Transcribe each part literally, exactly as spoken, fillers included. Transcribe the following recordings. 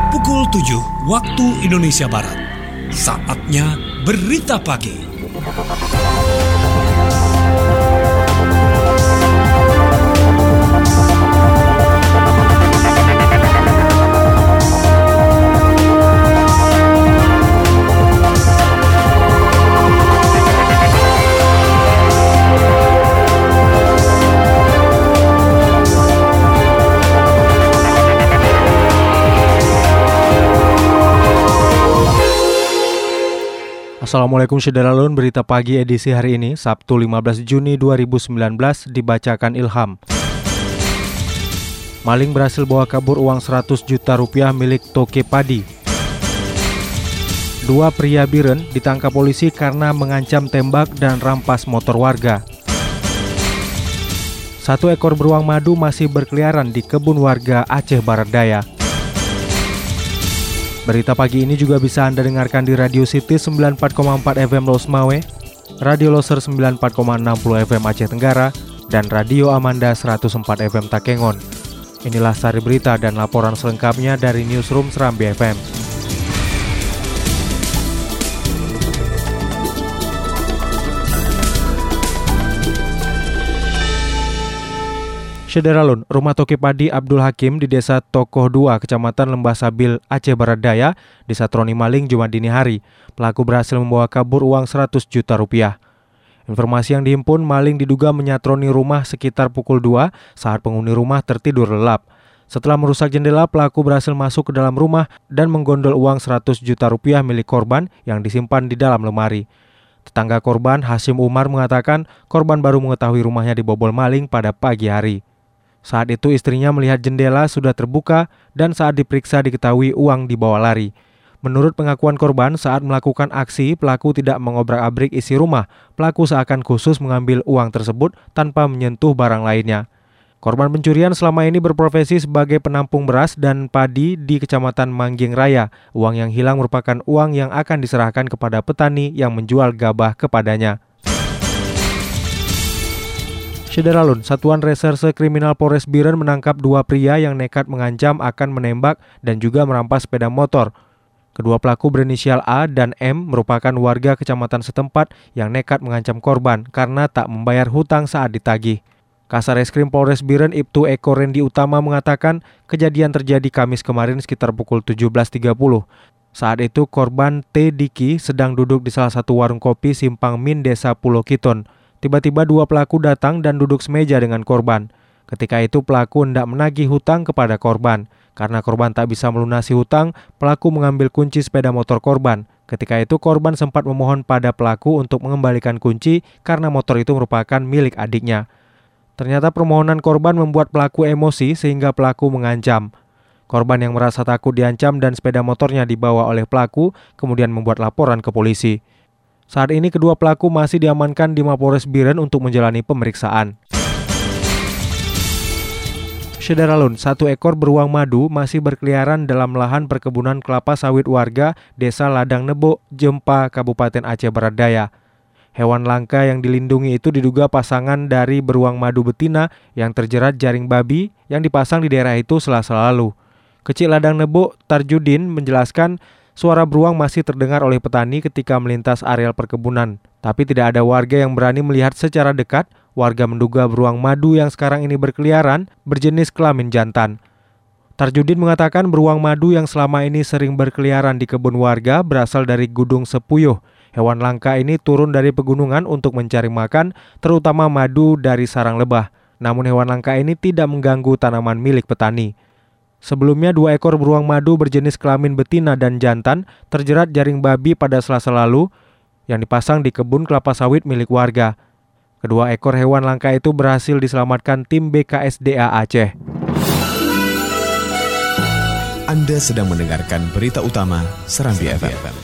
Pukul tujuh waktu Indonesia Barat. Saatnya berita pagi. Assalamualaikum Syederalun, berita pagi edisi hari ini, Sabtu lima belas Juni dua ribu sembilan belas, dibacakan Ilham. Maling berhasil bawa kabur uang seratus juta rupiah milik Toke Padi. Dua pria Biren ditangkap polisi karena mengancam tembak dan rampas motor warga. Satu ekor beruang madu masih berkeliaran di kebun warga Aceh Barat Daya. Berita pagi ini juga bisa Anda dengarkan di Radio City sembilan puluh empat koma empat F M Losmawe, Radio Loser sembilan puluh empat koma enam puluh F M Aceh Tenggara, dan Radio Amanda seratus empat F M Takengon. Inilah sari berita dan laporan selengkapnya dari Newsroom Serambi F M. Syederalun, rumah Toke Padi Abdul Hakim di Desa Tokoh dua, Kecamatan Lembah Sabil, Aceh Barat Daya, disatroni maling Jumat dini hari. Pelaku berhasil membawa kabur uang seratus juta rupiah. Informasi yang dihimpun, maling diduga menyatroni rumah sekitar pukul dua saat penghuni rumah tertidur lelap. Setelah merusak jendela, pelaku berhasil masuk ke dalam rumah dan menggondol uang seratus juta rupiah milik korban yang disimpan di dalam lemari. Tetangga korban, Hasim Umar, mengatakan korban baru mengetahui rumahnya dibobol maling pada pagi hari. Saat itu istrinya melihat jendela sudah terbuka dan saat diperiksa diketahui uang dibawa lari. Menurut pengakuan korban, saat melakukan aksi, pelaku tidak mengobrak-abrik isi rumah. Pelaku seakan khusus mengambil uang tersebut tanpa menyentuh barang lainnya. Korban pencurian selama ini berprofesi sebagai penampung beras dan padi di Kecamatan Mangging Raya. Uang yang hilang merupakan uang yang akan diserahkan kepada petani yang menjual gabah kepadanya. Syederalun, Satuan Reserse Kriminal Polres Biren menangkap dua pria yang nekat mengancam akan menembak dan juga merampas sepeda motor. Kedua pelaku berinisial A dan M merupakan warga kecamatan setempat yang nekat mengancam korban karena tak membayar hutang saat ditagih. Kasareskrim Polres Biren Ibtu Eko Rendi Utama mengatakan kejadian terjadi Kamis kemarin sekitar pukul tujuh belas tiga puluh. Saat itu korban T. Diki sedang duduk di salah satu warung kopi Simpang Min Desa Pulau Kiton. Tiba-tiba dua pelaku datang dan duduk semeja dengan korban. Ketika itu pelaku hendak menagih hutang kepada korban. Karena korban tak bisa melunasi hutang, pelaku mengambil kunci sepeda motor korban. Ketika itu korban sempat memohon pada pelaku untuk mengembalikan kunci karena motor itu merupakan milik adiknya. Ternyata permohonan korban membuat pelaku emosi sehingga pelaku mengancam. Korban yang merasa takut diancam dan sepeda motornya dibawa oleh pelaku kemudian membuat laporan ke polisi. Saat ini kedua pelaku masih diamankan di Mapolres Biren untuk menjalani pemeriksaan. Syederalun, satu ekor beruang madu masih berkeliaran dalam lahan perkebunan kelapa sawit warga Desa Ladang Nebo, Jempa, Kabupaten Aceh Barat Daya. Hewan langka yang dilindungi itu diduga pasangan dari beruang madu betina yang terjerat jaring babi yang dipasang di daerah itu Selasa lalu. Kecil Ladang Nebo, Tarjudin, menjelaskan suara beruang masih terdengar oleh petani ketika melintas areal perkebunan. Tapi tidak ada warga yang berani melihat secara dekat. Warga menduga beruang madu yang sekarang ini berkeliaran berjenis kelamin jantan. Tarjudin mengatakan beruang madu yang selama ini sering berkeliaran di kebun warga berasal dari Gudung Sepuyuh. Hewan langka ini turun dari pegunungan untuk mencari makan, terutama madu dari sarang lebah. Namun hewan langka ini tidak mengganggu tanaman milik petani. Sebelumnya dua ekor beruang madu berjenis kelamin betina dan jantan terjerat jaring babi pada Selasa lalu yang dipasang di kebun kelapa sawit milik warga. Kedua ekor hewan langka itu berhasil diselamatkan tim B K S D A Aceh. Anda sedang mendengarkan berita utama Serambi F M.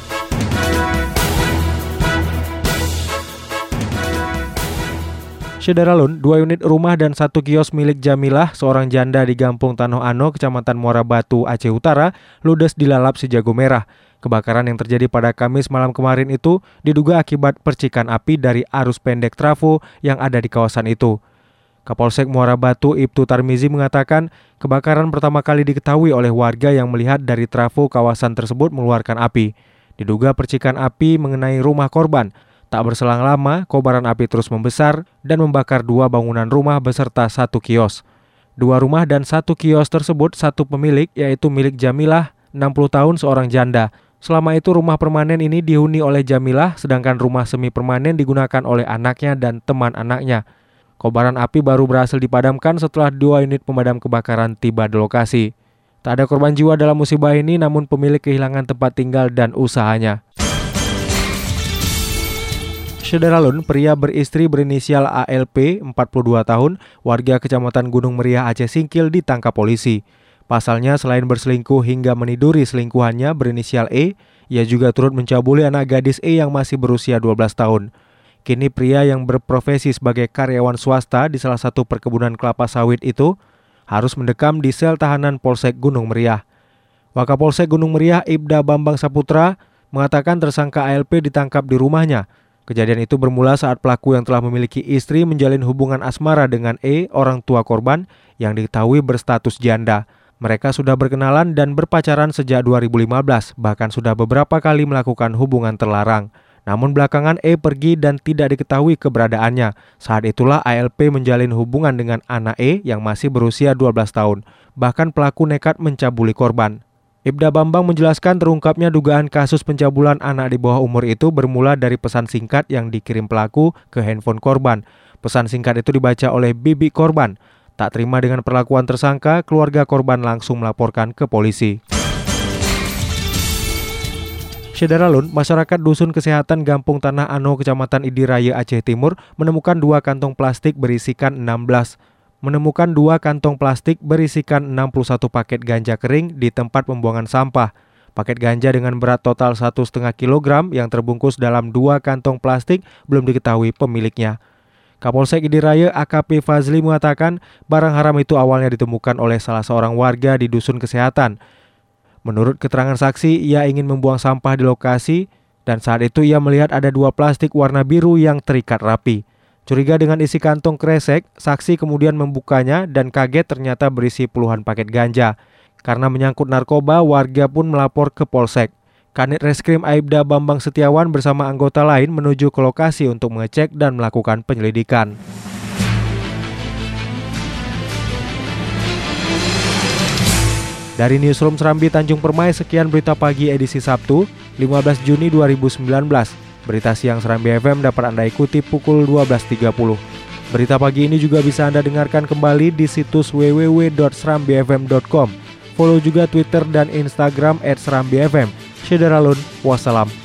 Syederalun, dua unit rumah dan satu kios milik Jamilah, seorang janda di Gampung Tanoh Ano, Kecamatan Muara Batu, Aceh Utara, ludes dilalap si jago merah. Kebakaran yang terjadi pada Kamis malam kemarin itu diduga akibat percikan api dari arus pendek trafo yang ada di kawasan itu. Kapolsek Muara Batu Ibtu Tarmizi mengatakan kebakaran pertama kali diketahui oleh warga yang melihat dari trafo kawasan tersebut mengeluarkan api. Diduga percikan api mengenai rumah korban. Tak berselang lama, kobaran api terus membesar dan membakar dua bangunan rumah beserta satu kios. Dua rumah dan satu kios tersebut satu pemilik, yaitu milik Jamilah, enam puluh tahun, seorang janda. Selama itu rumah permanen ini dihuni oleh Jamilah, sedangkan rumah semi permanen digunakan oleh anaknya dan teman anaknya. Kobaran api baru berhasil dipadamkan setelah dua unit pemadam kebakaran tiba di lokasi. Tak ada korban jiwa dalam musibah ini, namun pemilik kehilangan tempat tinggal dan usahanya. Syederalun, pria beristri berinisial A L P, empat puluh dua tahun, warga Kecamatan Gunung Meriah, Aceh Singkil, ditangkap polisi. Pasalnya, selain berselingkuh hingga meniduri selingkuhannya berinisial E, ia juga turut mencabuli anak gadis E yang masih berusia dua belas tahun. Kini pria yang berprofesi sebagai karyawan swasta di salah satu perkebunan kelapa sawit itu harus mendekam di sel tahanan Polsek Gunung Meriah. Wakapolsek Gunung Meriah Ibda Bambang Saputra mengatakan tersangka A L P ditangkap di rumahnya. Kejadian itu bermula saat pelaku yang telah memiliki istri menjalin hubungan asmara dengan E, orang tua korban, yang diketahui berstatus janda. Mereka sudah berkenalan dan berpacaran sejak dua ribu lima belas, bahkan sudah beberapa kali melakukan hubungan terlarang. Namun belakangan E pergi dan tidak diketahui keberadaannya. Saat itulah A L P menjalin hubungan dengan anak E yang masih berusia dua belas tahun. Bahkan pelaku nekat mencabuli korban. Ibda Bambang menjelaskan terungkapnya dugaan kasus pencabulan anak di bawah umur itu bermula dari pesan singkat yang dikirim pelaku ke handphone korban. Pesan singkat itu dibaca oleh bibi korban. Tak terima dengan perlakuan tersangka, keluarga korban langsung melaporkan ke polisi. Syederalun, masyarakat Dusun Kesehatan Gampung Tanah Ano, Kecamatan Idiraya, Aceh Timur menemukan dua kantong plastik berisikan enam belas menemukan dua kantong plastik berisikan enam puluh satu paket ganja kering di tempat pembuangan sampah. Paket ganja dengan berat total satu koma lima kilogram yang terbungkus dalam dua kantong plastik belum diketahui pemiliknya. Kapolsek Idiraya A K P Fazli mengatakan barang haram itu awalnya ditemukan oleh salah seorang warga di Dusun Kesehatan. Menurut keterangan saksi, ia ingin membuang sampah di lokasi dan saat itu ia melihat ada dua plastik warna biru yang terikat rapi. Curiga dengan isi kantong kresek, saksi kemudian membukanya dan kaget ternyata berisi puluhan paket ganja. Karena menyangkut narkoba, warga pun melapor ke Polsek. Kanit Reskrim Aibda Bambang Setiawan bersama anggota lain menuju ke lokasi untuk mengecek dan melakukan penyelidikan. Dari Newsroom Serambi Tanjung Permai, sekian berita pagi edisi Sabtu, lima belas Juni dua ribu sembilan belas. Berita siang Serambi F M dapat Anda ikuti pukul dua belas tiga puluh. Berita pagi ini juga bisa Anda dengarkan kembali di situs w w w dot serambi f m dot com. Follow juga Twitter dan Instagram et serambi f m. Syederalun, wassalam.